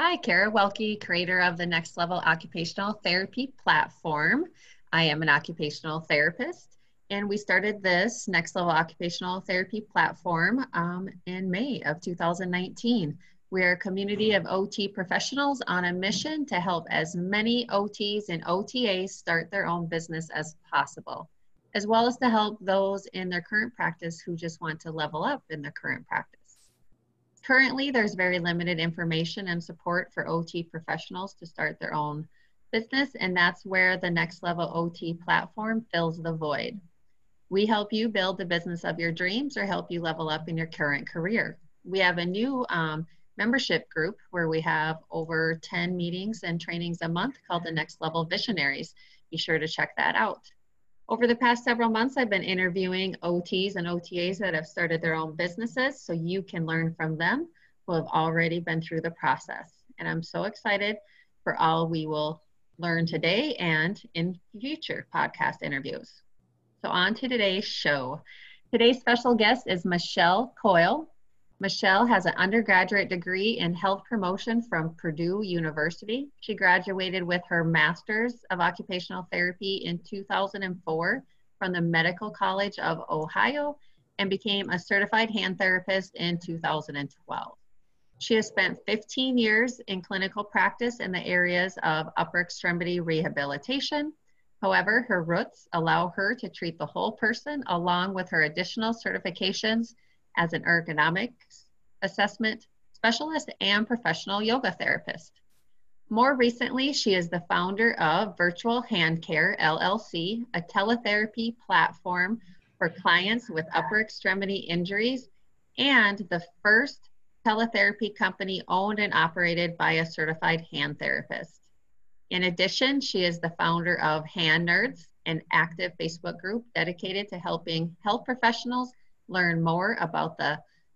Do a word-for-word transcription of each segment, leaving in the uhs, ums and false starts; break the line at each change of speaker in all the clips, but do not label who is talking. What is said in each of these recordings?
Hi, Kara Welke, creator of the Next Level Occupational Therapy platform. I am an occupational therapist, and we started this Next Level Occupational Therapy platform um, in May of two thousand nineteen. We're a community of O T professionals on a mission to help as many O Ts and O T As start their own business as possible, as well as to help those in their current practice who just want to level up in their current practice. Currently, there's very limited information and support for O T professionals to start their own business, and that's where the Next Level O T platform fills the void. We help you build the business of your dreams or help you level up in your current career. We have a new um, membership group where we have over ten meetings and trainings a month called the Next Level Visionaries. Be sure to check that out. Over the past several months, I've been interviewing O Ts and O T As that have started their own businesses so you can learn from them who have already been through the process. And I'm so excited for all we will learn today and in future podcast interviews. So on to today's show. Today's special guest is Michelle Coyle. Michelle has an undergraduate degree in health promotion from Purdue University. She graduated with her Master's of Occupational Therapy in two thousand four from the Medical College of Ohio and became a certified hand therapist in two thousand twelve. She has spent fifteen years in clinical practice in the areas of upper extremity rehabilitation. However, her roots allow her to treat the whole person along with her additional certifications as an ergonomics assessment specialist and professional yoga therapist. More recently, she is the founder of Virtual Hand Care, L L C, a teletherapy platform for clients with upper extremity injuries, and the first teletherapy company owned and operated by a certified hand therapist. In addition, she is the founder of Hand Nerds, an active Facebook group dedicated to helping health professionals learn more about the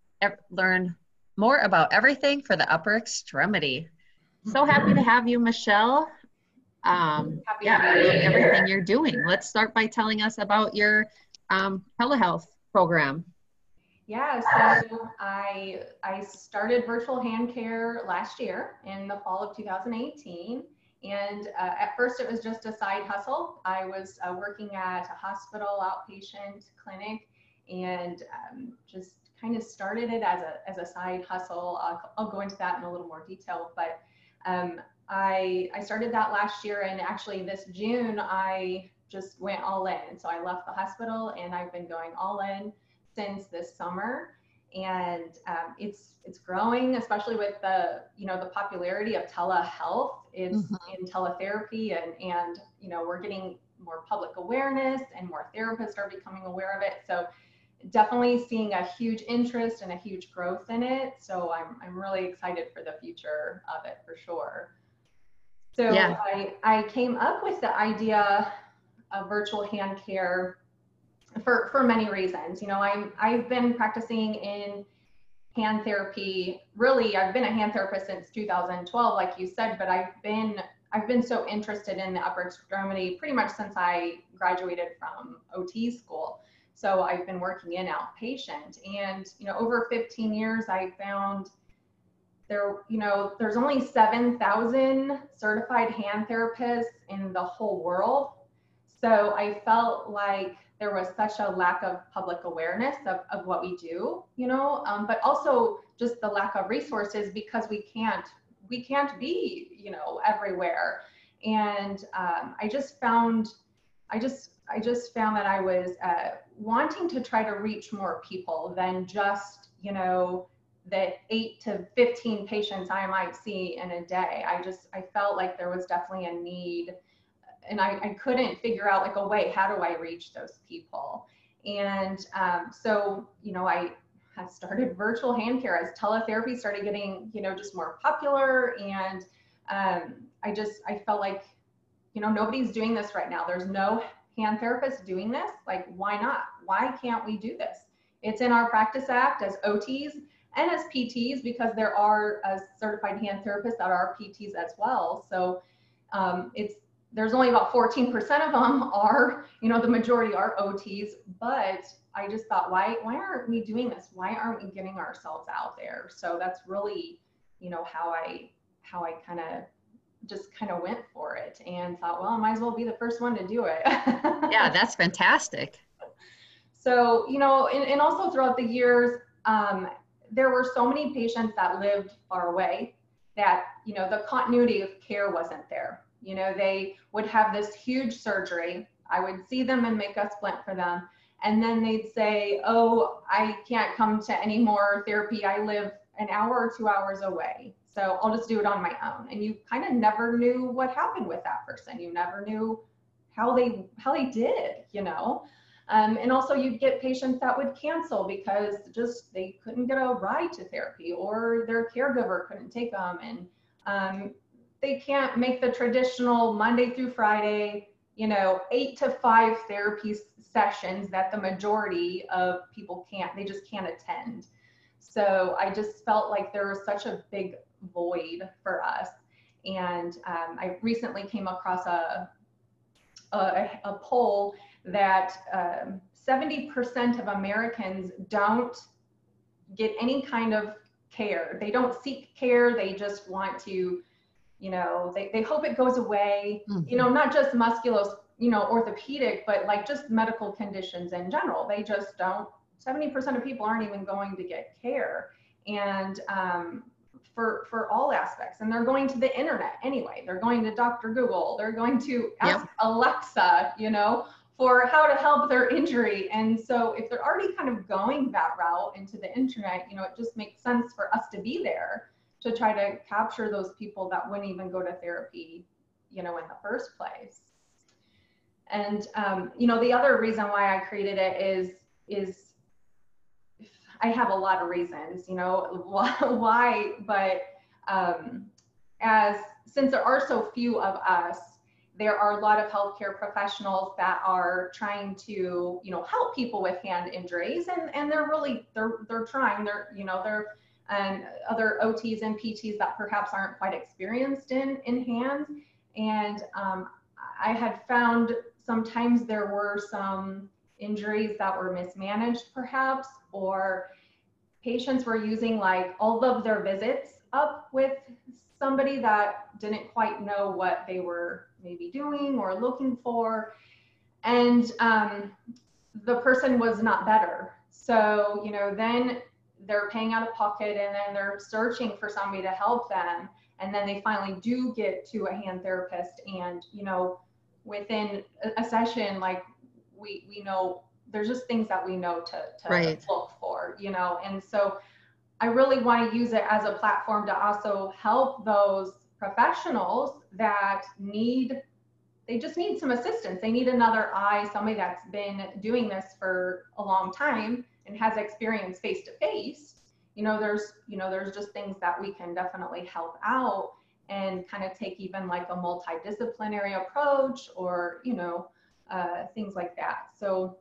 learn more about everything for the upper extremity. So happy to have you, Michelle. Um,
happy
yeah, I love everything you're doing. Let's start by telling us about your um, telehealth program.
Yeah, so I I started Virtual Hand Care last year in the fall of two thousand eighteen. And uh, at first it was just a side hustle. I was uh, working at a hospital outpatient clinic and um, just kind of started it as a, as a side hustle. I'll, I'll go into that in a little more detail, but um, I, I started that last year, and actually this June I just went all in. So I left the hospital and I've been going all in since this summer. And um, it's it's growing, especially with the you know the popularity of telehealth. It's mm-hmm. in teletherapy, and and you know we're getting more public awareness, and more therapists are becoming aware of it. So definitely seeing a huge interest and a huge growth in it. So I'm I'm really excited for the future of it for sure. So yeah. I I came up with the idea of virtual hand care for for many reasons. You know, I'm I've been practicing in hand therapy. Really, I've been a hand therapist since two thousand twelve, like you said, but I've been I've been so interested in the upper extremity pretty much since I graduated from O T school. So I've been working in outpatient, and you know, over fifteen years, I found there, you know, there's only seven thousand certified hand therapists in the whole world. So I felt like there was such a lack of public awareness of, of what we do, you know, um, but also just the lack of resources, because we can't, we can't be, you know, everywhere. And um, I just found, I just, I just found that I was uh, wanting to try to reach more people than just, you know, the eight to fifteen patients I might see in a day. I just, I felt like there was definitely a need. And I, I couldn't figure out like a way, how do I reach those people? And um, so, you know, I had started virtual hand care as teletherapy started getting, you know, just more popular. And um, I just, I felt like, you know, nobody's doing this right now. There's no hand therapists doing this. Like, why not? Why can't we do this? It's in our Practice Act as O Ts and as P Ts, because there are uh, certified hand therapists that are P Ts as well. So um, it's, there's only about fourteen percent of them are, you know, the majority are O Ts, but I just thought, why, why aren't we doing this? Why aren't we getting ourselves out there? So that's really, you know, how I, how I kind of just kind of went for it and thought, well, I might as well be the first one to do it.
Yeah, that's fantastic.
So, you know, and, and also throughout the years, um, there were so many patients that lived far away that, you know, the continuity of care wasn't there. You know, they would have this huge surgery. I would see them and make a splint for them. And then they'd say, oh, I can't come to any more therapy. I live an hour or two hours away. So I'll just do it on my own. And you kind of never knew what happened with that person. You never knew how they how they did, you know. Um, and also you'd get patients that would cancel because just they couldn't get a ride to therapy, or their caregiver couldn't take them, and um, they can't make the traditional Monday through Friday, you know, eight to five therapy sessions that the majority of people can't, they just can't attend. So I just felt like there was such a big void for us. And um, I recently came across a, a, a poll that um, seventy percent of Americans don't get any kind of care. They don't seek care. They just want to, you know, they, they hope it goes away, mm-hmm. you know, not just musculos, you know, orthopedic, but like just medical conditions in general. They just don't, seventy percent of people aren't even going to get care. And um, for, for all aspects, and they're going to the internet anyway. They're going to Doctor Google, they're going to ask yep. Alexa, you know, for how to help their injury. And so if they're already kind of going that route into the internet, you know, it just makes sense for us to be there to try to capture those people that wouldn't even go to therapy, you know, in the first place. And, um, you know, the other reason why I created it is, is I have a lot of reasons, you know, why, but um, as, since there are so few of us, there are a lot of healthcare professionals that are trying to, you know, help people with hand injuries, and, and they're really, they're, they're trying, they're, you know, they're, and other O Ts and P Ts that perhaps aren't quite experienced in, in hands. And um, I had found sometimes there were some injuries that were mismanaged perhaps, or patients were using like all of their visits up with somebody that didn't quite know what they were maybe doing or looking for. And um, the person was not better. So, you know, then they're paying out of pocket, and then they're searching for somebody to help them. And then they finally do get to a hand therapist, and, you know, within a session, like we, we know there's just things that we know to, to right. look for, you know? And so I really want to use it as a platform to also help those professionals that need, they just need some assistance. They need another eye, somebody that's been doing this for a long time and has experience face to face. You know, there's, you know, there's just things that we can definitely help out and kind of take even like a multidisciplinary approach, or, you know, uh, things like that. So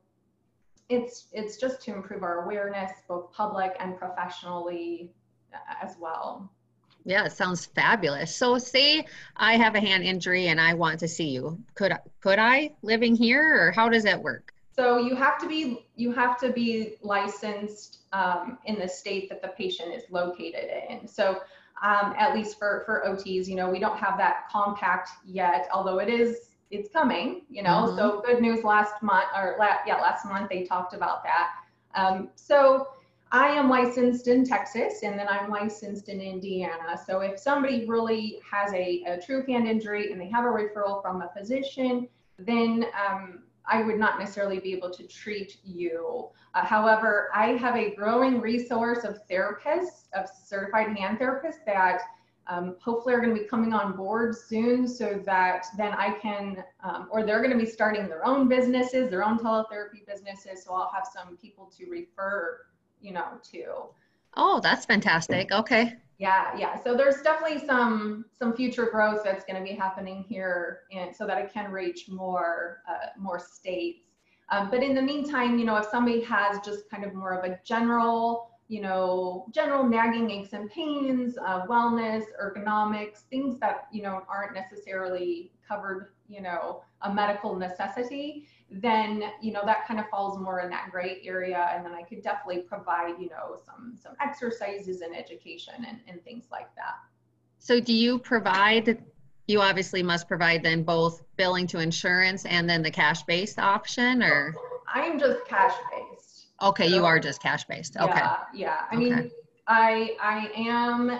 it's, it's just to improve our awareness, both public and professionally as well.
Yeah, it sounds fabulous. So say I have a hand injury and I want to see you. Could, could I living here, or how does that work?
So you have to be, you have to be licensed um, in the state that the patient is located in. So um, at least for, for O Ts, you know, we don't have that compact yet, although it is, it's coming, you know, mm-hmm. So good news last month, or la yeah, last month they talked about that. Um, so I am licensed in Texas, and then I'm licensed in Indiana. So if somebody really has a, a true hand injury and they have a referral from a physician, then um, I would not necessarily be able to treat you. Uh, however, I have a growing resource of therapists, of certified hand therapists that um, hopefully are going to be coming on board soon, so that then I can, um, or they're going to be starting their own businesses, their own teletherapy businesses. So I'll have some people to refer, you know, to.
Oh, that's fantastic. Okay.
Yeah, yeah. So there's definitely some some future growth that's going to be happening here, and so that it can reach more uh, more states. Um, but in the meantime, you know, if somebody has just kind of more of a general, you know, general nagging aches and pains, uh, wellness, ergonomics, things that, you know, aren't necessarily covered, you know, a medical necessity, then, you know, that kind of falls more in that gray area. And then I could definitely provide, you know, some, some exercises and education and, and things like that.
So do you provide, you obviously must provide then both billing to insurance and then the cash-based option, or?
I'm just cash based.
Okay, you
So,
are just cash-based. Okay,
yeah, yeah. I
okay.
mean, I I am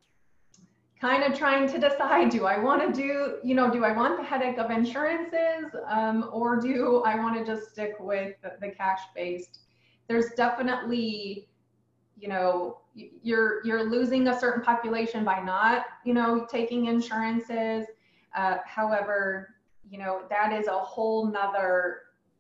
kind of trying to decide, do I want to do, you know, do I want the headache of insurances, um, or do I want to just stick with the, the cash based? There's definitely, you know, you're you're losing a certain population by not, you know, taking insurances. Uh, however, you know, that is a whole nother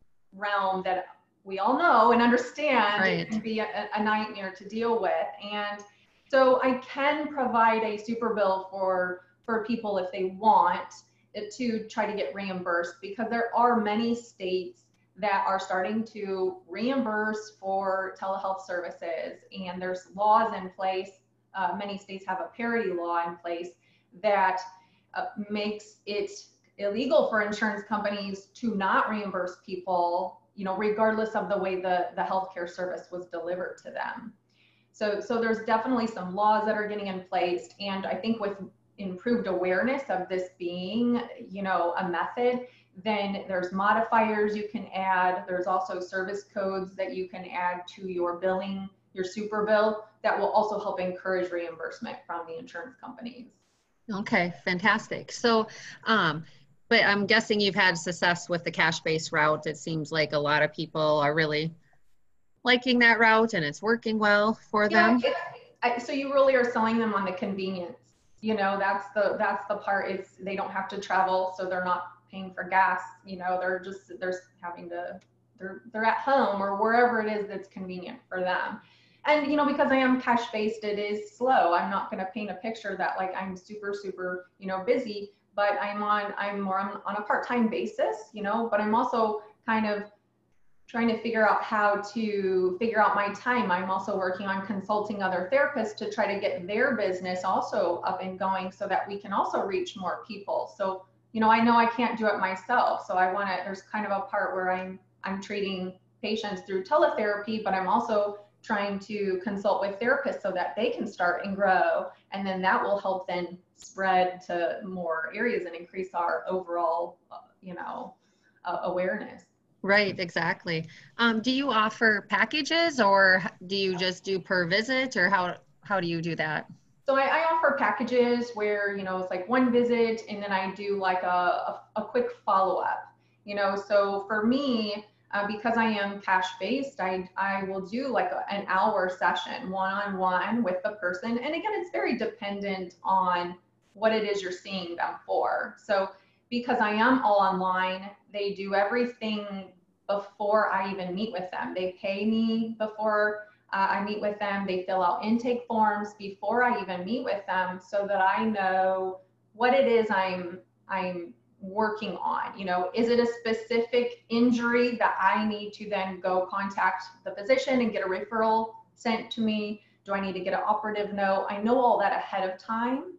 realm that we all know and understand it
Right.
can be a, a nightmare to deal with. And so I can provide a super bill for for people if they want to try to get reimbursed, because there are many states that are starting to reimburse for telehealth services, and there's laws in place. Uh, many states have a parity law in place that uh, makes it illegal for insurance companies to not reimburse people, you know, regardless of the way the, the healthcare service was delivered to them. So, so there's definitely some laws that are getting in place. And I think with improved awareness of this being, you know, a method, then there's modifiers you can add. There's also service codes that you can add to your billing, your super bill, that will also help encourage reimbursement from the insurance companies.
Okay, fantastic. So, um, but I'm guessing you've had success with the cash-based route. It seems like a lot of people are really liking that route and it's working well for
Yeah,
them.
it's, I, so you really are selling them on the convenience. You know, that's the that's the part. It's they don't have to travel, so they're not paying for gas. You know, they're just they're having to they're they're at home or wherever it is that's convenient for them. And you know, because I am cash based, it is slow. I'm not going to paint a picture that like I'm super super you know busy, but I'm on I'm more on, on a part time basis. You know, but I'm also kind of trying to figure out how to figure out my time. I'm also working on consulting other therapists to try to get their business also up and going so that we can also reach more people. So, you know, I know I can't do it myself. So I want to, there's kind of a part where I'm, I'm treating patients through teletherapy, but I'm also trying to consult with therapists so that they can start and grow. And then that will help then spread to more areas and increase our overall, uh, you know, uh, awareness.
Right, exactly. Um, do you offer packages or do you just do per visit, or how how do you do that?
So I, I offer packages where, you know, it's like one visit and then I do like a, a, a quick follow-up, you know. So for me, uh, because I am cash based, I, I will do like a, an hour session one-on-one with the person. And again, it's very dependent on what it is you're seeing them for. So because I am all online, they do everything before I even meet with them. They pay me before uh, I meet with them. They fill out intake forms before I even meet with them so that I know what it is I'm I'm working on. You know, is it a specific injury that I need to then go contact the physician and get a referral sent to me? Do I need to get an operative note? I know all that ahead of time.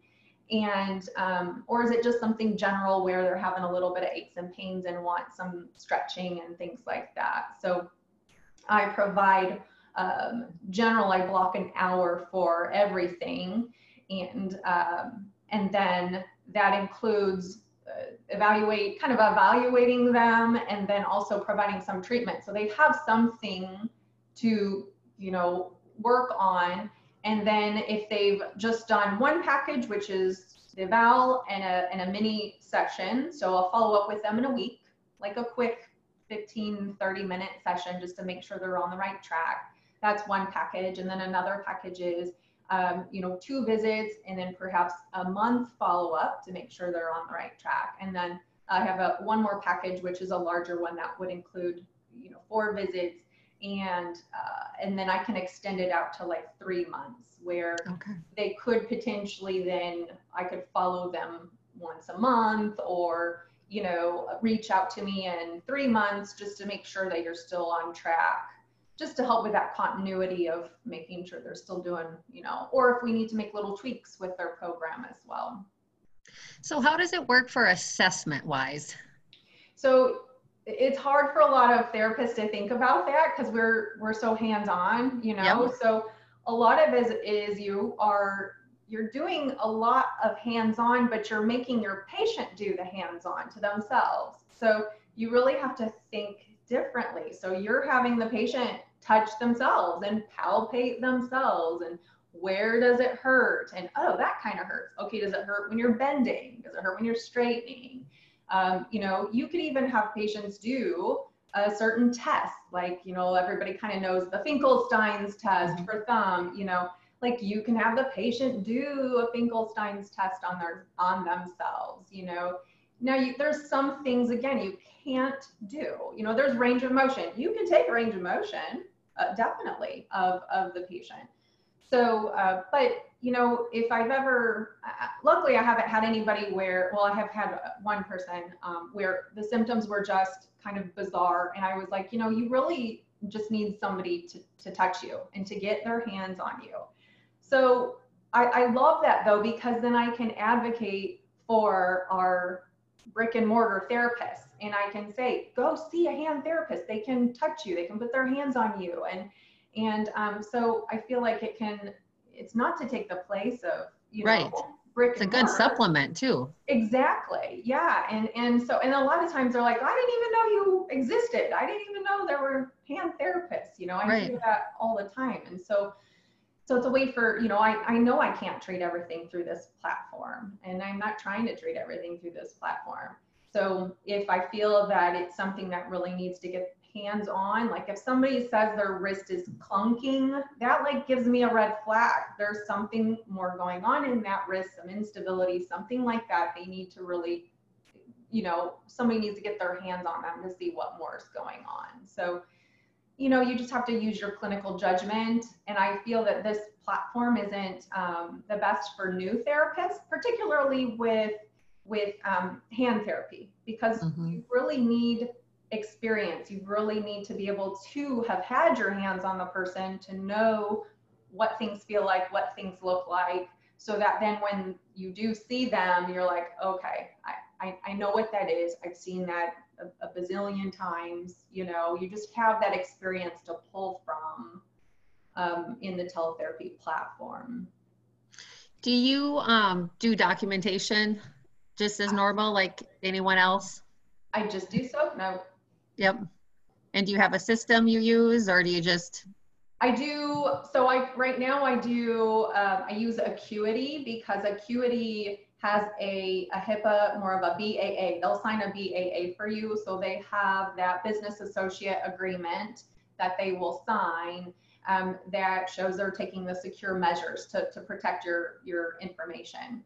And um, or is it just something general where they're having a little bit of aches and pains and want some stretching and things like that? So I provide um, general, I block an hour for everything. And, um, and then that includes uh, evaluate, kind of evaluating them and then also providing some treatment. So they have something to, you know, work on. And then if they've just done one package, which is the eval and a, and a mini section, so I'll follow up with them in a week, like a quick fifteen, thirty minute session just to make sure they're on the right track. That's one package. And then another package is, um, you know, two visits and then perhaps a month follow up to make sure they're on the right track. And then I have a one more package, which is a larger one that would include, you know, four visits. And, uh, and then I can extend it out to like three months where
Okay.
they could potentially then, I could follow them once a month or, you know, reach out to me in three months just to make sure that you're still on track, just to help with that continuity of making sure they're still doing, you know, or if we need to make little tweaks with their program as well.
So how does it work for assessment wise?
So it's hard for a lot of therapists to think about that because we're we're so hands-on, you know.
Yep.
So a lot of it is, is you are you're doing a lot of hands-on, but you're making your patient do the hands-on to themselves. So you really have to think differently. So you're having the patient touch themselves and palpate themselves, and where does it hurt? And oh, that kind of hurts. Okay, does it hurt when you're bending? Does it hurt when you're straightening? Um, you know, you could even have patients do a certain test, like, you know, everybody kind of knows the Finkelstein's test
Mm-hmm.
for thumb, you know, like you can have the patient do a Finkelstein's test on their, on themselves, you know. Now you, there's some things, again, you can't do, you know, there's range of motion. You can take range of motion, uh, definitely, of, of the patient. So, uh, but, you know, if I've ever, uh, luckily I haven't had anybody where, well, I have had one person um, where the symptoms were just kind of bizarre. And I was like, you know, you really just need somebody to, to touch you and to get their hands on you. So I, I love that though, because then I can advocate for our brick and mortar therapists. And I can say, go see a hand therapist. They can touch you. They can put their hands on you. And And um, so I feel like it can, it's not to take the place of, you
Right.
know, brick
It's a
and
good
mortar.
supplement too.
Exactly. Yeah. And, and so, and a lot of times they're like, I didn't even know you existed. I didn't even know there were hand therapists. You know, I
Right.
hear that all the time. And so, so it's a way for, you know, I, I know I can't treat everything through this platform, and I'm not trying to treat everything through this platform. So if I feel that it's something that really needs to get hands on, like if somebody says their wrist is clunking, that like gives me a red flag. There's something more going on in that wrist, some instability, something like that. They need to really, you know, somebody needs to get their hands on them to see what more is going on. So, you know, you just have to use your clinical judgment. And I feel that this platform isn't um, the best for new therapists, particularly with with um, hand therapy, because
Mm-hmm.
you really need experience. You really need to be able to have had your hands on the person to know what things feel like, what things look like, so that then when you do see them, you're like, okay, I, I, I know what that is. I've seen that a, a bazillion times. You know, you just have that experience to pull from um, in the teletherapy platform.
Do you um, do documentation just as normal like anyone else?
I just do soap note.
Yep. And do you have a system you use, or do you just?
I do, so I, right now I do, um, I use Acuity, because Acuity has a, a HIPAA, more of a B A A. They'll sign a B A A for you. So they have that business associate agreement that they will sign um, that shows they're taking the secure measures to, to protect your, your information.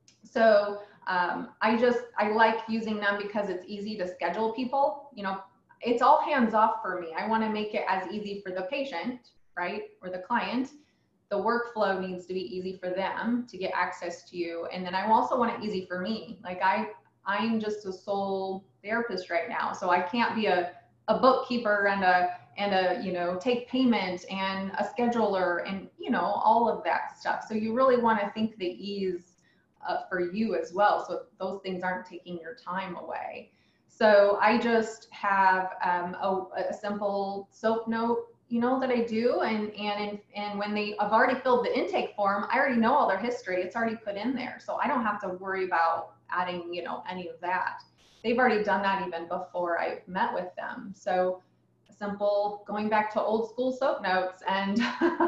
So um, I just, I like using them because it's easy to schedule people. You know, it's all hands off for me. I want to make it as easy for the patient, right, or the client. The workflow needs to be easy for them to get access to you. And then I also want it easy for me. Like I, I'm just a sole therapist right now. So I can't be a, a bookkeeper and a, and a, you know, take payment and a scheduler and, you know, all of that stuff. So you really want to think the ease uh, for you as well. So those things aren't taking your time away. So I just have um, a, a simple soap note, you know, that I do. And, and, and when they have already filled the intake form, I already know all their history. It's already put in there. So I don't have to worry about adding, you know, any of that. They've already done that even before I met with them. So simple, going back to old school soap notes, and,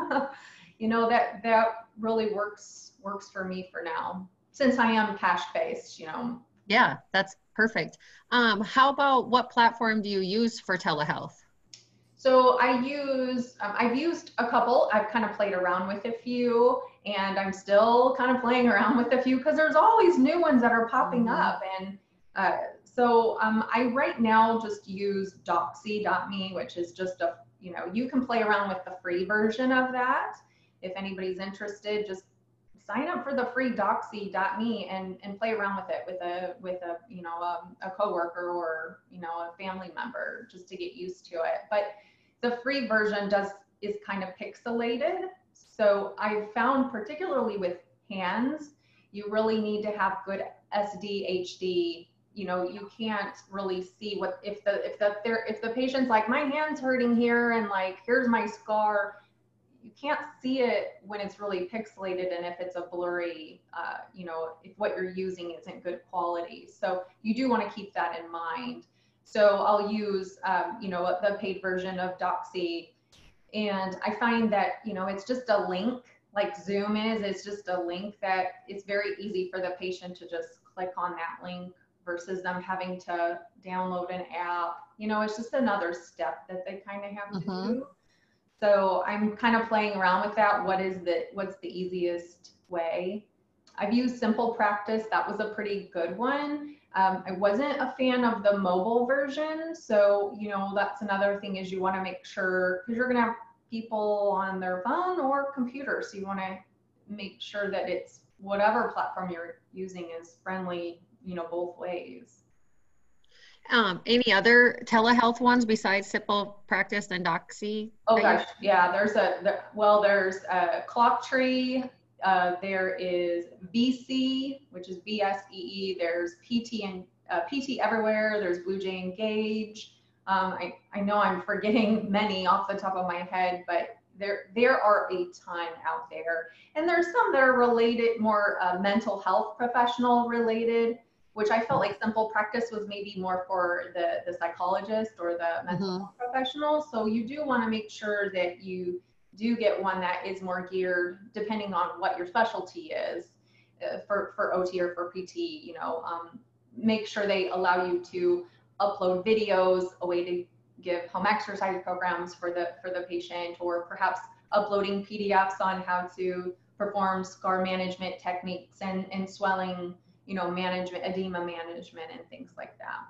you know, that, that really works, works for me for now, since I am cash based, you know.
Yeah, that's perfect. Um, how about what platform do you use for telehealth?
So I use, um, I've used a couple. I've kind of played around with a few, and I'm still kind of playing around with a few because there's always new ones that are popping
Mm-hmm.
up. And uh, so um, I right now just use doxy dot me, which is just a, you know, you can play around with the free version of that. If anybody's interested, just sign up for the free doxy dot me and, and play around with it with a, with a, you know, a, a coworker or, you know, a family member, just to get used to it. But the free version does, is kind of pixelated. So I've found, particularly with hands, you really need to have good S D H D. You know, you can't really see what, if the, if the, if the patient's like, my hand's hurting here and like, here's my scar, you can't see it when it's really pixelated and if it's a blurry, uh, you know, if what you're using isn't good quality. So you do want to keep that in mind. So I'll use, um, you know, the paid version of Doxy, and I find that, you know, it's just a link like Zoom is. It's just a link that it's very easy for the patient to just click on that link versus them having to download an app. You know, it's just another step that they kind of have
Mm-hmm.
to do. So I'm kind of playing around with that. What is the, what's the easiest way? I've used Simple Practice. That was a pretty good one. Um, I wasn't a fan of the mobile version. So, you know, that's another thing is you want to make sure, because you're going to have people on their phone or computer. So you want to make sure that it's whatever platform you're using is friendly, you know, both ways.
Um, any other telehealth ones besides Simple Practice and Doxy?
Oh gosh, yeah, there's a, there, well, there's a Clocktree, uh, there is V C, which is V S E E, there's P T and uh, P T Everywhere, there's Blue Jay Engage. Um, I, I know I'm forgetting many off the top of my head, but there, there are a ton out there. And there's some that are related, more uh, mental health professional related, which I felt like Simple Practice was maybe more for the, the psychologist or the mental
Mm-hmm.
health professional. So you do want to make sure that you do get one that is more geared depending on what your specialty is uh, for, for O T or for P T, you know, um, make sure they allow you to upload videos, a way to give home exercise programs for the, for the patient, or perhaps uploading P D Fs on how to perform scar management techniques and, and swelling, you know, management, edema management and things like that.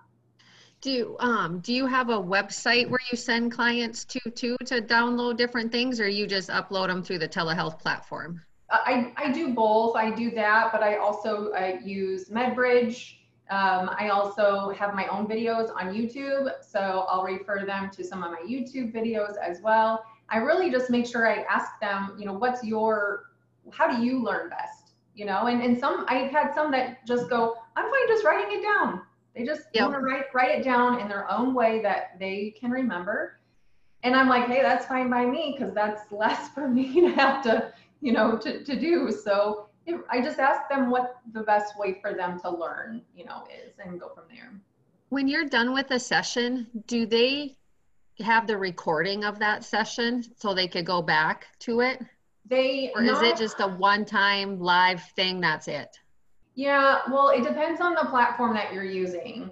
Do you, um, do you have a website where you send clients to, to, to download different things, or you just upload them through the telehealth platform?
I, I do both. I do that, but I also I use MedBridge. Um, I also have my own videos on YouTube, so I'll refer them to some of my YouTube videos as well. I really just make sure I ask them, you know, what's your, how do you learn best? You know, and, and some, I've had some that just go, I'm fine just writing it down. They just
Yep.
want to write, write it down in their own way that they can remember. And I'm like, hey, that's fine by me, because that's less for me to have to, you know, to, to do. So it, I just ask them what the best way for them to learn, you know, is, and go from there.
When you're done with a session, do they have the recording of that session so they could go back to it?
They
Or
not,
is it just a one-time live thing, that's it?
Yeah, well, it depends on the platform that you're using.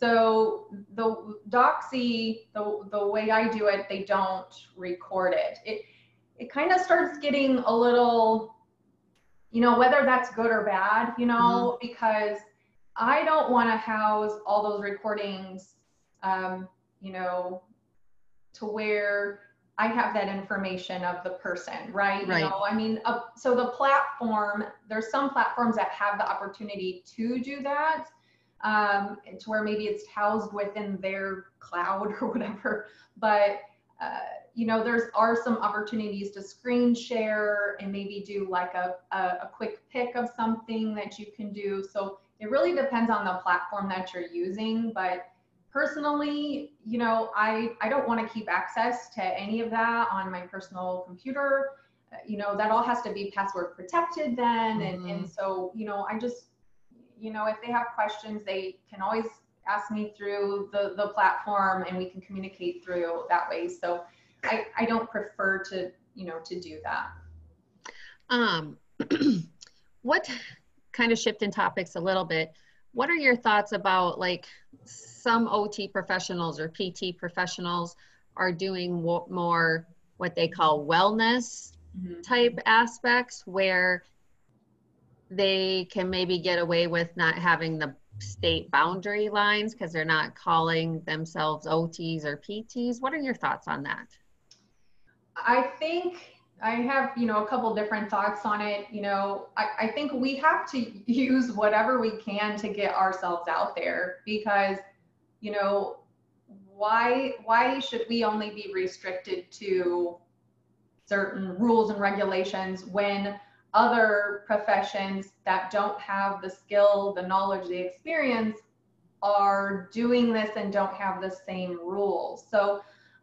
So the Doxy, the, the way I do it, they don't record it. It, it kind of starts getting a little, you know, whether that's good or bad, you know, mm-hmm. because I don't want to house all those recordings, um, you know, to where I have that information of the person, right?
Right.
You know, I mean, uh, so the platform, there's some platforms that have the opportunity to do that, um, to where maybe it's housed within their cloud or whatever. But, uh, you know, there's are some opportunities to screen share and maybe do like a, a, a quick pick of something that you can do. So it really depends on the platform that you're using. But personally, you know, I, I don't want to keep access to any of that on my personal computer. Uh, you know, that all has to be password protected then. Mm-hmm. And, and so, you know, I just, you know, if they have questions, they can always ask me through the, the platform and we can communicate through that way. So I, I don't prefer to, you know, to do that.
Um, what kind of shifting topics a little bit, what are your thoughts about like some O T professionals or P T professionals are doing more what they call wellness mm-hmm. type aspects where they can maybe get away with not having the state boundary lines because they're not calling themselves O Ts or P Ts? What are your thoughts on that?
I think I have, you know, a couple different thoughts on it. You know, I, I think we have to use whatever we can to get ourselves out there because, you know, why, why should we only be restricted to certain rules and regulations when other professions that don't have the skill, the knowledge, the experience are doing this and don't have the same rules? So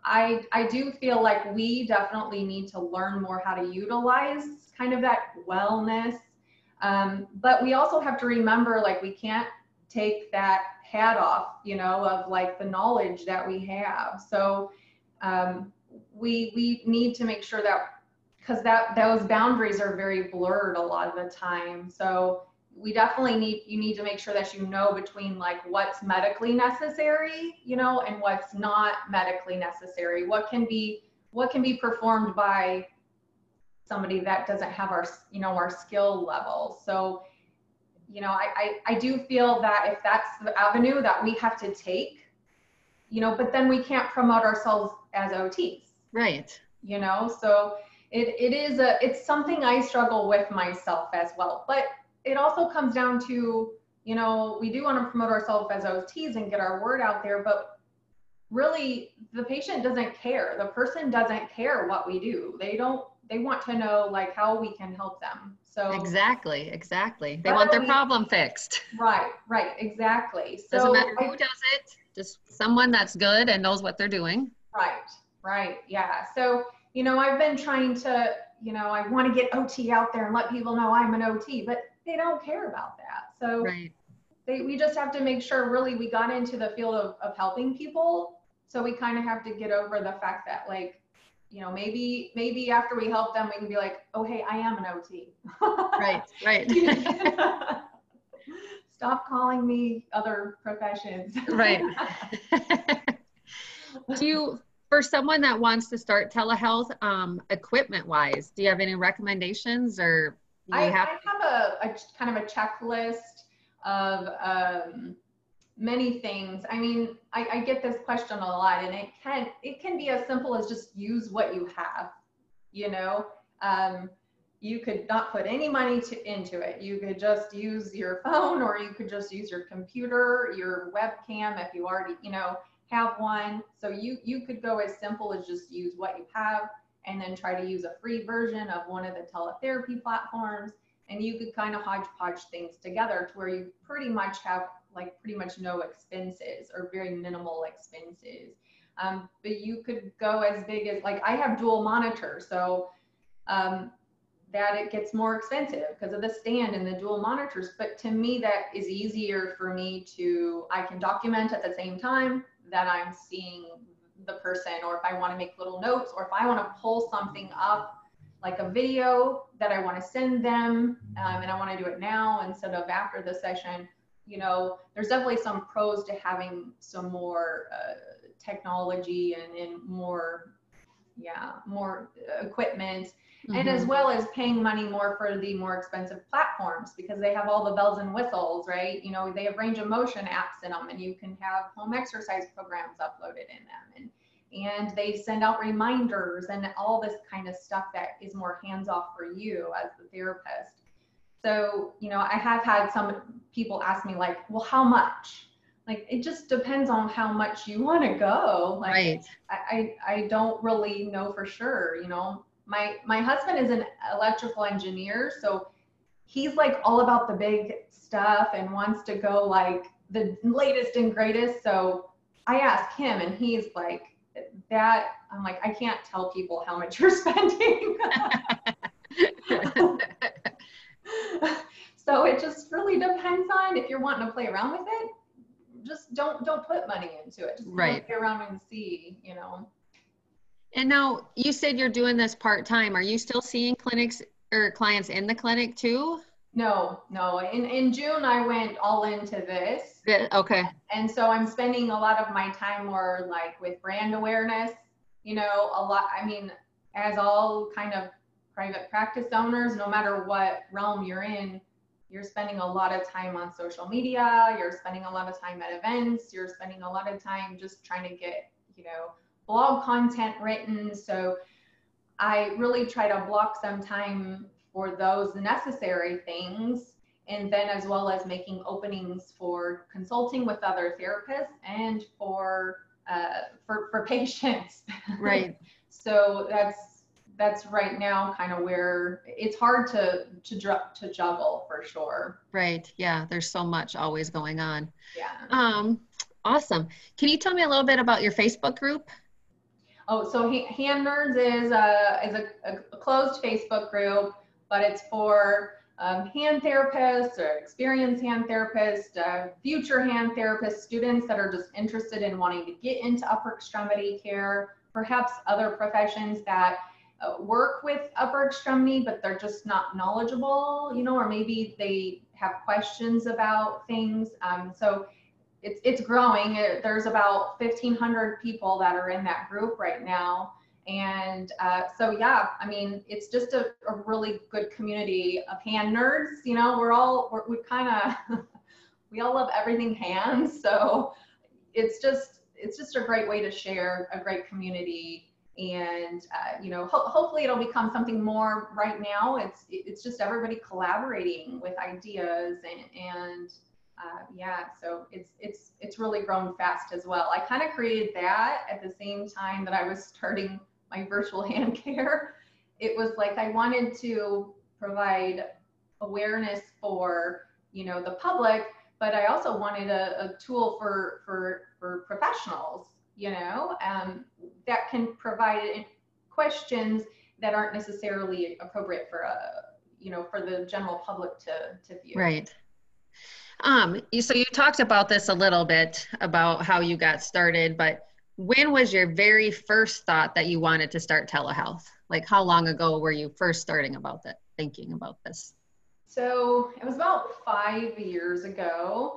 I, I do feel like we definitely need to learn more how to utilize kind of that wellness. Um, but we also have to remember, like, we can't take that hat off, you know, of like the knowledge that we have. So um, we, we need to make sure that, because that those boundaries are very blurred a lot of the time. So we definitely need, you need to make sure that you know between like what's medically necessary, you know, and what's not medically necessary. What can be, what can be performed by somebody that doesn't have our, you know, our skill level. So, you know, I, I, I do feel that if that's the avenue that we have to take, you know, but then we can't promote ourselves as O Ts.
Right.
You know, so it, it is a, it's something I struggle with myself as well. But it also comes down to, you know, we do want to promote ourselves as O Ts and get our word out there, but really the patient doesn't care. The person doesn't care what we do. They don't, they want to know like how we can help them. So
exactly, exactly. They want their
we,
problem fixed.
Right, right, exactly. So
doesn't matter who
I,
does it, just someone that's good and knows what they're doing.
Right, right, yeah. So, you know, I've been trying to, you know, I want to get O T out there and let people know I'm an O T, but they don't care about that. So
right.
they, we just have to make sure really we got into the field of, of helping people. So we kind of have to get over the fact that like, you know, maybe, maybe after we help them, we can be like, oh, hey, I am an O T.
Right, right.
Stop calling me other professions.
Right. Do you, for someone that wants to start telehealth, um, equipment wise, do you have any recommendations, or do you
I,
have?
I have a, a kind of a checklist of um, many things. I mean, I, I get this question a lot, and it can it can be as simple as just use what you have. You know, um, you could not put any money to, into it. You could just use your phone, or you could just use your computer, your webcam if you already, you know, have one. So you you could go as simple as just use what you have, and then try to use a free version of one of the teletherapy platforms. And you could kind of hodgepodge things together to where you pretty much have like pretty much no expenses or very minimal expenses. Um, but you could go as big as, like, I have dual monitors, so um, that it gets more expensive because of the stand and the dual monitors. But to me, that is easier for me to, I can document at the same time that I'm seeing the person, or if I want to make little notes, or if I want to pull something up like a video that I want to send them, um, and I want to do it now instead of after the session. You know, there's definitely some pros to having some more uh, technology and, and more, yeah, more equipment, mm-hmm. and as well as paying money more for the more expensive platforms because they have all the bells and whistles, right? You know, they have range of motion apps in them, and you can have home exercise programs uploaded in them, and and they send out reminders and all this kind of stuff that is more hands-off for you as the therapist. So, you know, I have had some people ask me like, well, how much? Like, it just depends on how much you want to go. Like,
right.
I, I, I don't really know for sure. You know, my, my husband is an electrical engineer, so he's like all about the big stuff and wants to go like the latest and greatest. So I ask him and he's like, that, I'm like, I can't tell people how much you're spending. So it just really depends on if you're wanting to play around with it. Just don't don't put money into it. Just
right.
play around and see, you know.
And now you said you're doing this part time. Are you still seeing clinics or clients in the clinic too?
No, no. In in June I went all into this.
Okay.
And so I'm spending a lot of my time more like with brand awareness. You know, a lot. I mean, as all kind of private practice owners, no matter what realm you're in, you're spending a lot of time on social media, you're spending a lot of time at events, you're spending a lot of time just trying to get, you know, blog content written. So I really try to block some time for those necessary things. And then as well as making openings for consulting with other therapists and for, uh, for, for patients.
Right.
So that's, that's right now kind of where it's hard to to to juggle for sure.
Right. Yeah. There's so much always going on.
Yeah.
Um, awesome. Can you tell me a little bit about your Facebook group?
Oh, so Ha- Hand Nerds is a is a, a closed Facebook group, but it's for um, hand therapists or experienced hand therapists, uh, future hand therapists, students that are just interested in wanting to get into upper extremity care, perhaps other professions that uh, work with upper extremity, but they're just not knowledgeable, you know, or maybe they have questions about things. Um, so it's it's growing. There's about fifteen hundred people that are in that group right now. And uh, so, yeah, I mean, it's just a, a really good community of hand nerds. You know, we're all, we're, we kind of, we all love everything hands. So it's just, it's just a great way to share, a great community. And, uh, you know, ho hopefully it'll become something more. Right now, it's, it's just everybody collaborating with ideas and, and uh, yeah, so it's it's it's really grown fast as well. I kind of created that at the same time that I was starting my virtual hand care. It was like I wanted to provide awareness for, you know, the public, but I also wanted a, a tool for for for professionals, you know, um, that can provide questions that aren't necessarily appropriate for a, you know, for the general public to to view.
Right. Um, you, so you talked about this a little bit about how you got started, but when was your very first thought that you wanted to start telehealth? Like how long ago were you first starting about that, thinking about this?
So it was about five years ago.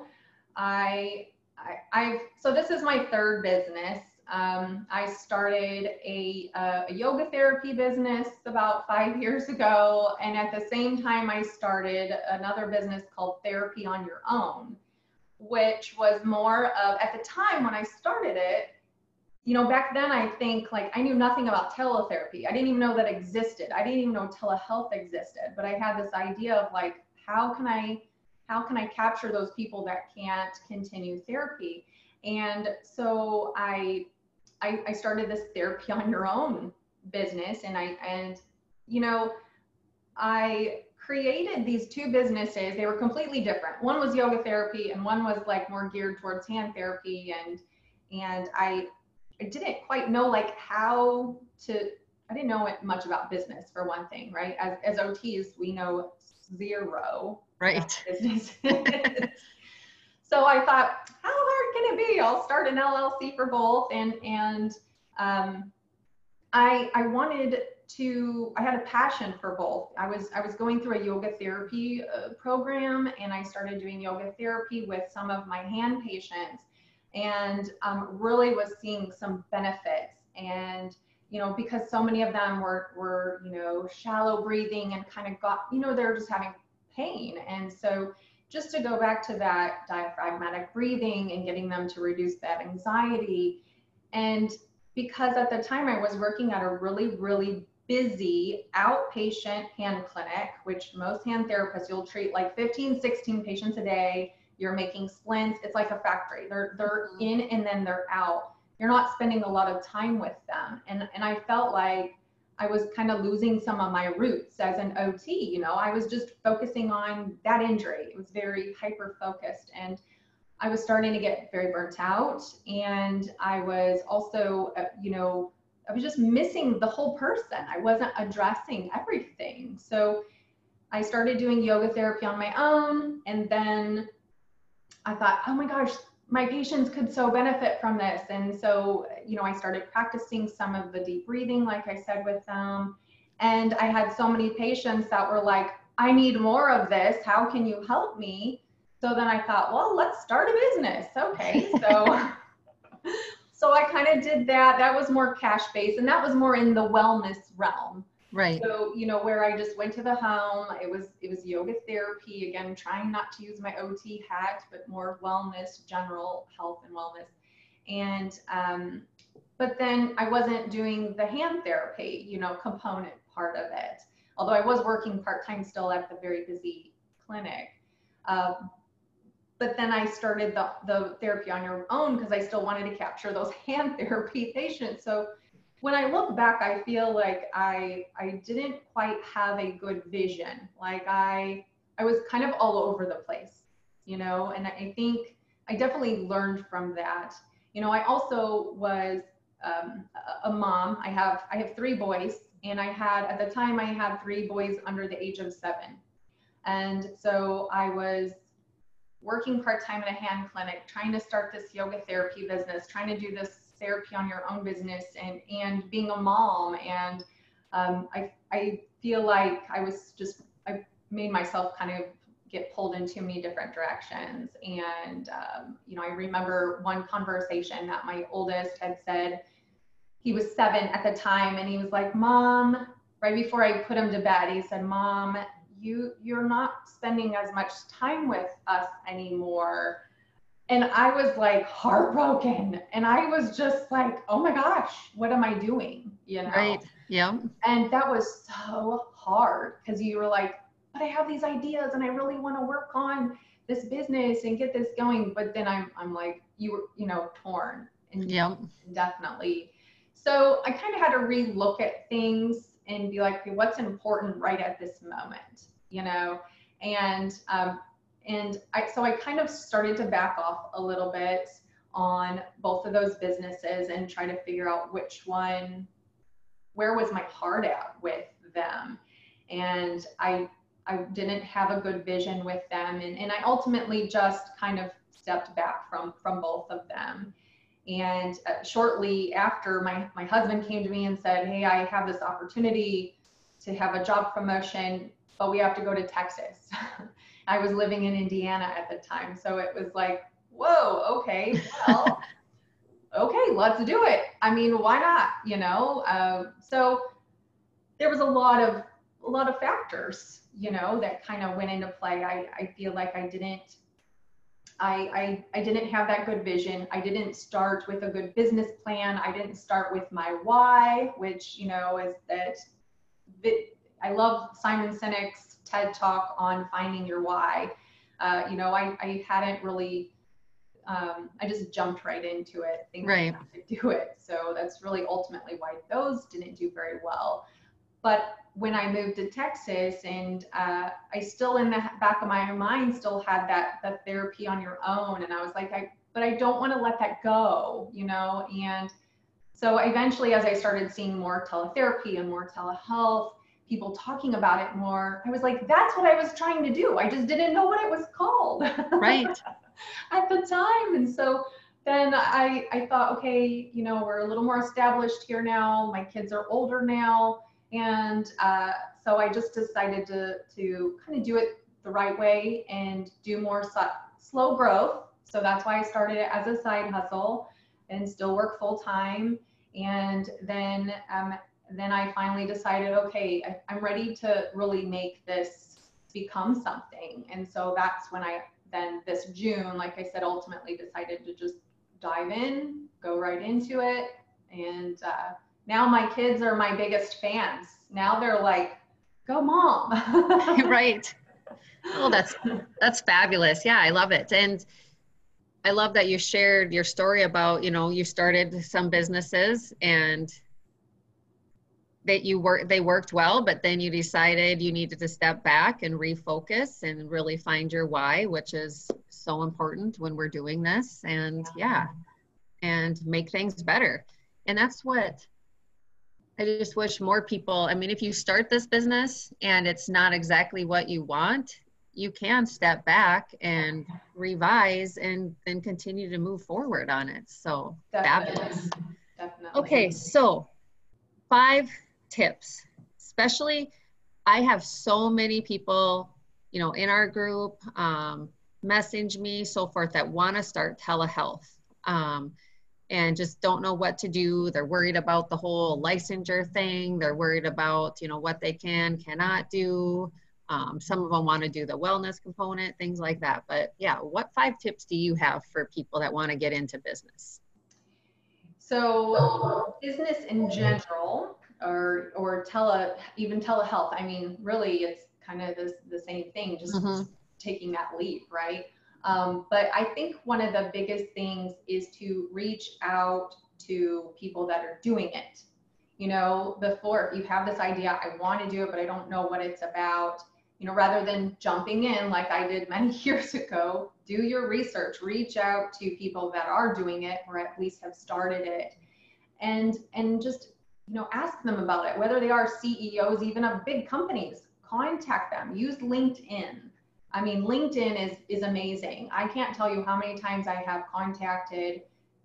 I, I I've so this is my third business. Um, I started a, uh, a yoga therapy business about five years ago, and at the same time, I started another business called Therapy on Your Own, which was more of, at the time when I started it, you know, back then I think like I knew nothing about teletherapy. I didn't even know that existed. I didn't even know telehealth existed, but I had this idea of like, how can I, how can I capture those people that can't continue therapy? And so I, I, I started this Therapy on Your Own business, and I, and, you know, I created these two businesses. They were completely different. One was yoga therapy and one was like more geared towards hand therapy. And, and I, I didn't quite know like how to, I didn't know much about business for one thing, right? As, as O Ts, we know zero
Right.
about business. So I thought, how hard can it be? I'll start an L L C for both. And, and um, I, I wanted to, I had a passion for both. I was, I was going through a yoga therapy uh, program, and I started doing yoga therapy with some of my hand patients, and um, really was seeing some benefits. And, you know, because so many of them were, were, you know, shallow breathing and kind of got, you know, they're just having pain. And so just to go back to that diaphragmatic breathing and getting them to reduce that anxiety. And because at the time I was working at a really, really busy outpatient hand clinic, which most hand therapists, you'll treat like fifteen, sixteen patients a day. You're making splints. It's like a factory. They're, they're in and then they're out. You're not spending a lot of time with them. And, and I felt like I was kind of losing some of my roots as an O T. You know, I was just focusing on that injury. It was very hyper focused, and I was starting to get very burnt out. And I was also, uh, you know, I was just missing the whole person. I wasn't addressing everything. So I started doing yoga therapy on my own. And then I thought, oh my gosh, my patients could so benefit from this. And so, you know, I started practicing some of the deep breathing, like I said, with them. And I had so many patients that were like, I need more of this. How can you help me? So then I thought, well, let's start a business. Okay. So, so I kind of did that. That was more cash based, and that was more in the wellness realm.
Right.
So, you know, where I just went to the home, it was, it was yoga therapy, again, trying not to use my O T hat, but more wellness, general health and wellness. And, um, but then I wasn't doing the hand therapy, you know, component part of it. Although I was working part-time still at the very busy clinic. Um, but then I started the, the Therapy on Your Own because I still wanted to capture those hand therapy patients. So when I look back, I feel like I I didn't quite have a good vision. Like I I was kind of all over the place, you know, and I think I definitely learned from that. You know, I also was um, a mom. I have I have three boys, and I had at the time I had three boys under the age of seven, and so I was working part-time in a hand clinic, trying to start this yoga therapy business, trying to do this therapy on your own business, and and being a mom. And um, I I feel like I was just I made myself kind of get pulled in too many different directions. And um, you know, I remember one conversation that my oldest had said. He was seven at the time, and he was like, "Mom," right before I put him to bed, he said, "Mom, you you're not spending as much time with us anymore." And I was like heartbroken, and I was just like, "Oh my gosh, what am I doing?" You know?
Right. Yeah.
And that was so hard, because you were like, "But I have these ideas, and I really want to work on this business and get this going." But then I'm I'm like, you were, you know, torn, and
Yeah.
definitely. So I kind of had to relook at things and be like, okay, what's important right at this moment, you know? And um, and I so I kind of started to back off a little bit on both of those businesses and try to figure out which one, where was my heart at with them. And I I didn't have a good vision with them, and, and I ultimately just kind of stepped back from from both of them. And uh, shortly after, my, my husband came to me and said, "Hey, I have this opportunity to have a job promotion, but we have to go to Texas." I was living in Indiana at the time. So it was like, whoa, okay, well, okay, let's do it. I mean, why not? You know? Uh, so there was a lot of, a lot of factors, you know, that kind of went into play. I, I feel like I didn't I, I, I didn't have that good vision. I didn't start with a good business plan. I didn't start with my why, which, you know, is that I love Simon Sinek's TED Talk on finding your why. Uh, you know, I, I hadn't really, um, I just jumped right into it, thinking
Right.
I could do it. So that's really ultimately why those didn't do very well. But when I moved to Texas, and uh, I still, in the back of my mind, still had that, that therapy on your own. And I was like, I, but I don't want to let that go, you know? And so eventually, as I started seeing more teletherapy and more telehealth, people talking about it more, I was like, that's what I was trying to do. I just didn't know what it was called.
Right.
At the time. And so then I, I thought, okay, you know, we're a little more established here now. My kids are older now. And uh, so I just decided to, to kind of do it the right way and do more so, slow growth. So that's why I started it as a side hustle and still work full time. And then, um, then I finally decided, okay, I, I'm ready to really make this become something. And so that's when I, then this June, like I said, ultimately decided to just dive in, go right into it. And uh, now my kids are my biggest fans. Now they're like, "Go, Mom."
Right. Oh, that's, that's fabulous. Yeah, I love it. And I love that you shared your story about, you know, you started some businesses and that you work, they worked well, but then you decided you needed to step back and refocus and really find your why, which is so important when we're doing this. And yeah, and make things better. And that's what I just wish more people, I mean, if you start this business and it's not exactly what you want, you can step back and revise and then continue to move forward on it. So
Definitely.
fabulous.
Definitely.
Okay, so five tips, especially I have so many people, you know, in our group, um, message me, so forth, that want to start telehealth um, and just don't know what to do. They're worried about the whole licensure thing. They're worried about, you know, what they can, cannot do. Um, some of them want to do the wellness component, things like that. But yeah, what five tips do you have for people that want to get into business?
So business in general, or or tele even telehealth, I mean, really it's kind of this the same thing, just
Mm-hmm.
taking that leap, right? Um, but I think one of the biggest things is to reach out to people that are doing it. You know, before, if you have this idea, I want to do it, but I don't know what it's about, you know, rather than jumping in like I did many years ago, do your research, reach out to people that are doing it or at least have started it. and, and just, you know, ask them about it, whether they are C E Os, even of big companies, contact them, use LinkedIn. I mean, LinkedIn is, is amazing. I can't tell you how many times I have contacted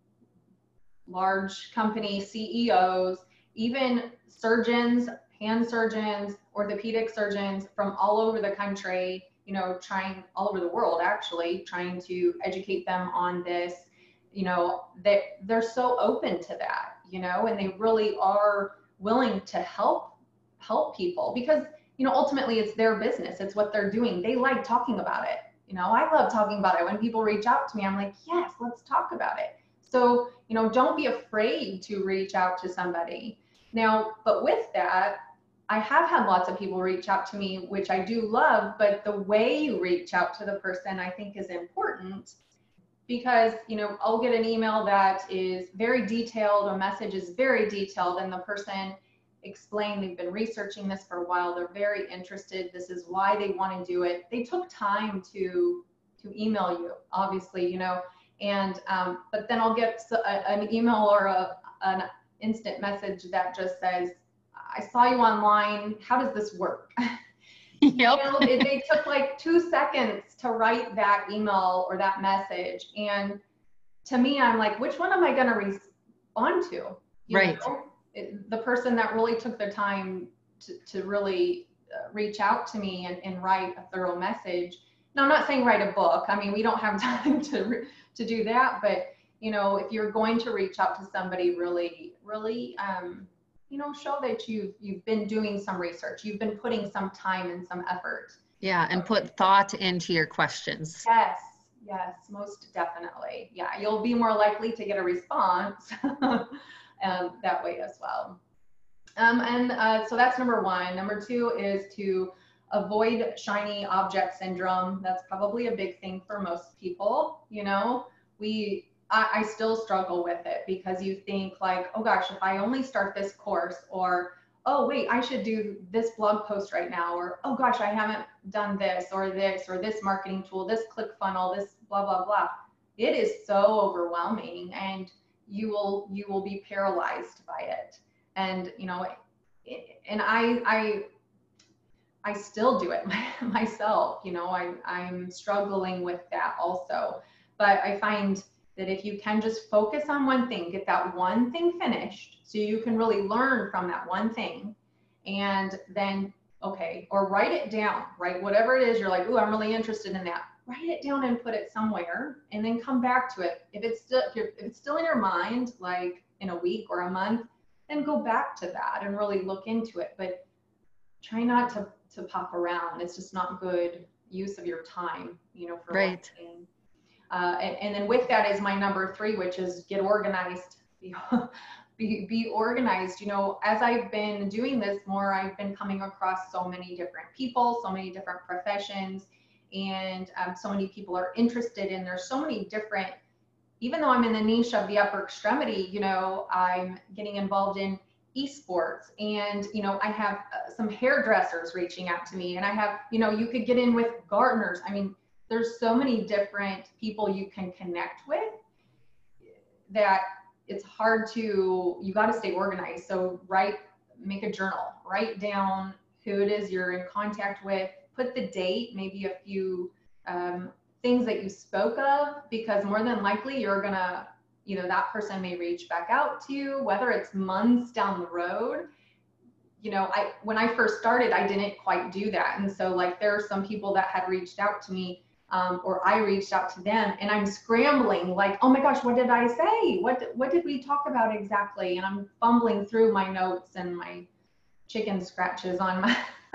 large company C E Os, even surgeons, hand surgeons, orthopedic surgeons from all over the country, you know, trying all over the world, actually, trying to educate them on this, you know, that they're so open to that, you know, and they really are willing to help, help people because, you know, ultimately it's their business. It's what they're doing. They like talking about it. You know, I love talking about it. When people reach out to me, I'm like, yes, let's talk about it. So, you know, don't be afraid to reach out to somebody. Now, but with that, I have had lots of people reach out to me, which I do love, but the way you reach out to the person I think is important because, you know, I'll get an email that is very detailed, a message is very detailed, and the person explained they've been researching this for a while, they're very interested, this is why they want to do it. They took time to, to email you, obviously, you know, and, um, but then I'll get a, an email or a, an instant message that just says, I saw you online. How does this work?
Yep.
You know, it, they took like two seconds to write that email or that message. And to me, I'm like, which one am I going to respond to? You
right.
know? It, the person that really took the time to, to really uh, reach out to me and, and write a thorough message. Now, I'm not saying write a book. I mean, we don't have time to, to do that. But, you know, if you're going to reach out to somebody, really, really, um, you know, show that you've, you've been doing some research, you've been putting some time and some effort.
Yeah, and put thought into your questions.
Yes, yes, most definitely. Yeah, you'll be more likely to get a response um, that way as well. Um, and uh, so that's number one. Number two is to avoid shiny object syndrome. That's probably a big thing for most people. You know, we I, I still struggle with it because you think like, oh gosh, if I only start this course, or, oh wait, I should do this blog post right now, or, oh gosh, I haven't done this or this or this marketing tool, this ClickFunnels, this blah, blah, blah. It is so overwhelming and you will, you will be paralyzed by it. And, you know, and I, I, I still do it myself, you know, I, I'm struggling with that also, but I find that if you can just focus on one thing, get that one thing finished so you can really learn from that one thing, and then, okay, or write it down, right? Whatever it is, you're like, ooh, I'm really interested in that. Write it down and put it somewhere and then come back to it. If it's still, if, if it's still in your mind, like in a week or a month, then go back to that and really look into it. But try not to, to pop around. It's just not good use of your time, you know, for
right.
one thing. Uh, and, and then with that is my number three, which is get organized, be, be, be organized. You know, as I've been doing this more, I've been coming across so many different people, so many different professions, and um, so many people are interested in, there's so many different, even though I'm in the niche of the upper extremity, you know, I'm getting involved in esports, and, you know, I have uh, some hairdressers reaching out to me, and I have, you know, you could get in with gardeners. I mean, there's so many different people you can connect with that it's hard to, you got to stay organized. So write, make a journal, write down who it is you're in contact with, put the date, maybe a few um, things that you spoke of, because more than likely you're going to, you know, that person may reach back out to you, whether it's months down the road. You know, I, when I first started, I didn't quite do that. And so like, there are some people that had reached out to me, Um, or I reached out to them, and I'm scrambling like, oh my gosh, what did I say? What, what did we talk about exactly? And I'm fumbling through my notes and my chicken scratches on my,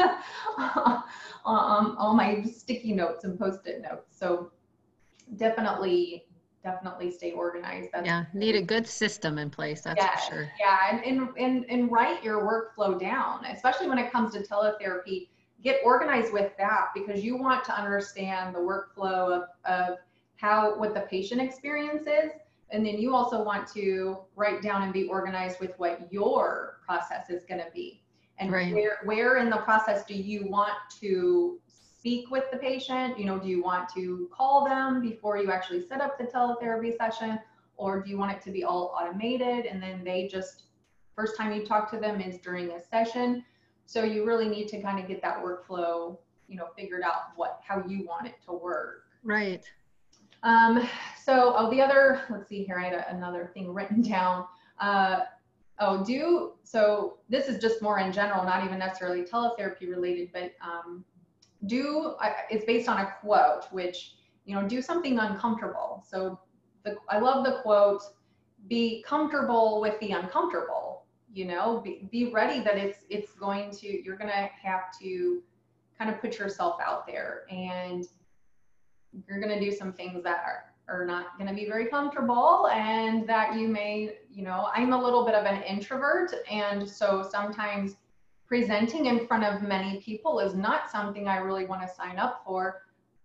um, all my sticky notes and post-it notes. So definitely, definitely stay organized. That's
yeah, need a good system in place, that's
yeah,
for sure.
Yeah, and, and, and, and write your workflow down, especially when it comes to teletherapy. Get organized with that, because you want to understand the workflow of, of how, what the patient experience is. And then you also want to write down and be organized with what your process is going to be. And
right.
where, where in the process do you want to speak with the patient? You know, do you want to call them before you actually set up the teletherapy session? or do you want it to be all automated and then they just, first time you talk to them is during a session? So you really need to kind of get that workflow, you know, figured out what, how you want it to work.
Right.
Um, so, oh, the other, let's see here, I had another thing written down. Uh, oh, do, so this is just more in general, not even necessarily teletherapy related, but um, do, I, it's based on a quote, which, you know, do something uncomfortable. So the, I love the quote, be comfortable with the uncomfortable, you know, be, be ready that it's, it's going to, you're going to have to kind of put yourself out there, and you're going to do some things that are, are not going to be very comfortable, and that you may, you know, I'm a little bit of an introvert. And so sometimes presenting in front of many people is not something I really want to sign up for,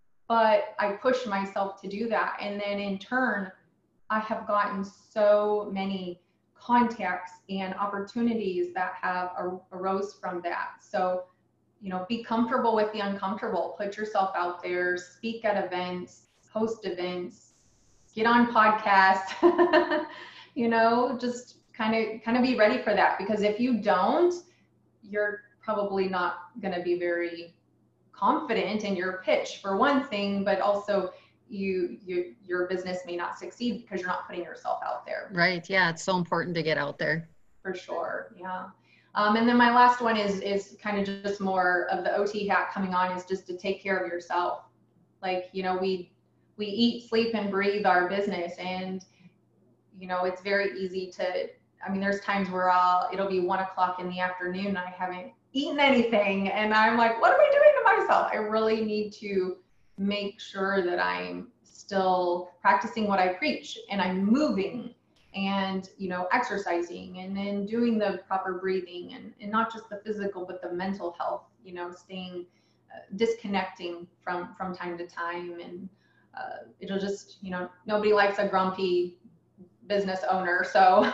but I push myself to do that. And then in turn, I have gotten so many contacts and opportunities that have ar- arose from that. So, you know, be comfortable with the uncomfortable, put yourself out there, speak at events, host events, get on podcasts, you know, just kind of, kind of be ready for that. Because if you don't, you're probably not going to be very confident in your pitch, for one thing, but also you, you, your business may not succeed because you're not putting yourself out there.
Right. Yeah. It's so important to get out there.
For sure. Yeah. Um, and then my last one is, is kind of just more of the O T hat coming on, is just to take care of yourself. Like, you know, we, we eat, sleep, and breathe our business. And, you know, it's very easy to, I mean, there's times where I'll, it'll be one o'clock in the afternoon and I haven't eaten anything. And I'm like, what am I doing to myself? I really need to make sure that I'm still practicing what I preach, and I'm moving, and, you know, exercising, and then doing the proper breathing, and, and not just the physical, but the mental health, you know, staying, uh, disconnecting from, from time to time. And uh, it'll just, you know, nobody likes a grumpy business owner. So,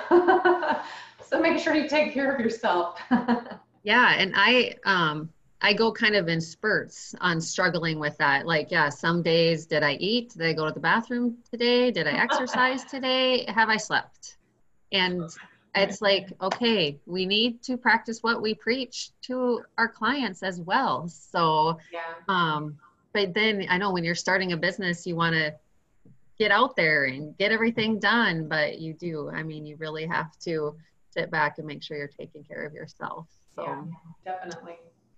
so make sure you take care of yourself.
Yeah. And I, um, I go kind of in spurts on struggling with that. Like, yeah, some days, did I eat? Did I go to the bathroom today? Did I exercise today? Have I slept? And it's like, okay, we need to practice what we preach to our clients as well. So,
Yeah.
um, but then I know when you're starting a business, you want to get out there and get everything done, but you do, I mean, you really have to sit back and make sure you're taking care of yourself. So,
yeah, definitely.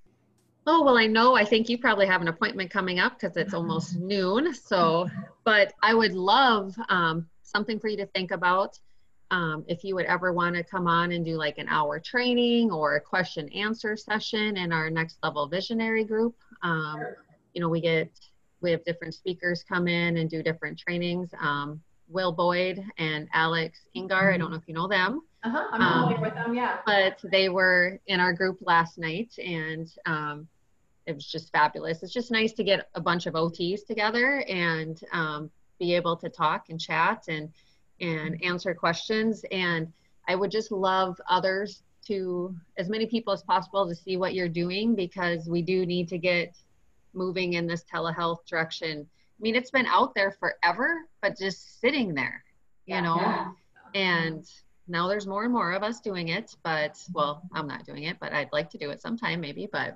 Oh, well, I know, I think you probably have an appointment coming up because it's almost noon. So, but I would love um, something for you to think about. Um, if you would ever want to come on and do like an hour training or a question answer session in our Next Level Visionary group. Um, you know, we get, we have different speakers come in and do different trainings. Um, Will Boyd and Alex Ingar, I don't know if you know them.
Uh-huh, I'm familiar um, with them, yeah.
But they were in our group last night, and um, it was just fabulous. It's just nice to get a bunch of O Ts together and um, be able to talk and chat and and answer questions. And I would just love others to, as many people as possible, to see what you're doing, because we do need to get moving in this telehealth direction. I mean, it's been out there forever, but just sitting there, you yeah, know, yeah. And now there's more and more of us doing it, but well, I'm not doing it, but I'd like to do it sometime maybe, but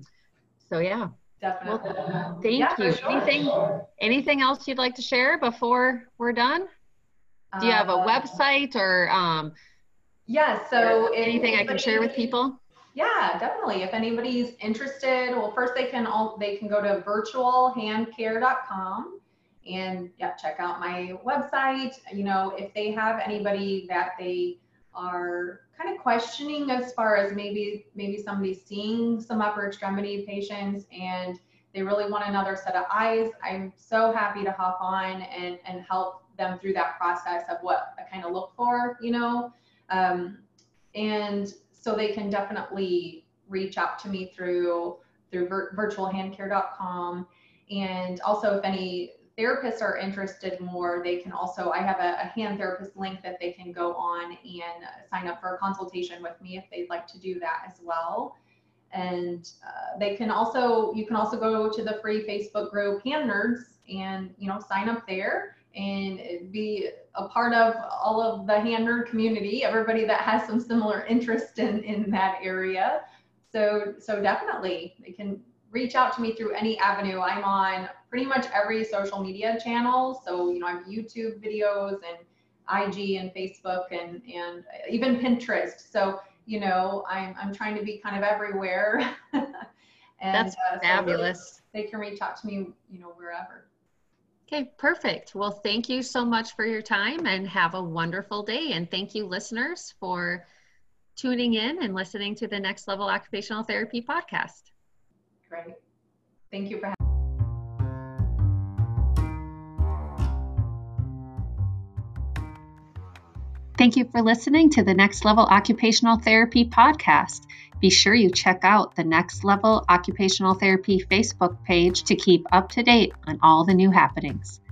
so yeah.
Definitely.
Well, thank
yeah,
you.
Sure.
Anything, anything else you'd like to share before we're done? Do you have a uh, website or um,
yeah, so
or anything I can share with people?
Yeah, definitely. If anybody's interested, well, first they can all they can go to virtual hand care dot com and yeah, check out my website. You know, if they have anybody that they are kind of questioning as far as maybe maybe somebody's seeing some upper extremity patients and they really want another set of eyes, I'm so happy to hop on and and help them through that process of what I kind of look for, you know. Um, and so they can definitely reach out to me through through virtual hand care dot com. And also if any therapists are interested more, they can also, I have a, a hand therapist link that they can go on and sign up for a consultation with me if they'd like to do that as well. And uh, they can also, you can also go to the free Facebook group Hand Nerds and, you know, sign up there. and be a part of all of the hand nerd community, everybody that has some similar interest in, in that area. So, so definitely they can reach out to me through any avenue. I'm on pretty much every social media channel. So, you know, I have YouTube videos and I G and Facebook and, and even Pinterest. So, you know, I'm, I'm trying to be kind of everywhere. and
That's
uh,
fabulous.
So they, they can reach out to me, you know, wherever.
Okay, perfect. Well, thank you so much for your time and have a wonderful day. And thank you, listeners, for tuning in and listening to the Next Level Occupational Therapy podcast.
Great. Thank you for having me.
Thank you for listening to the Next Level Occupational Therapy podcast. Be sure you check out the Next Level Occupational Therapy Facebook page to keep up to date on all the new happenings.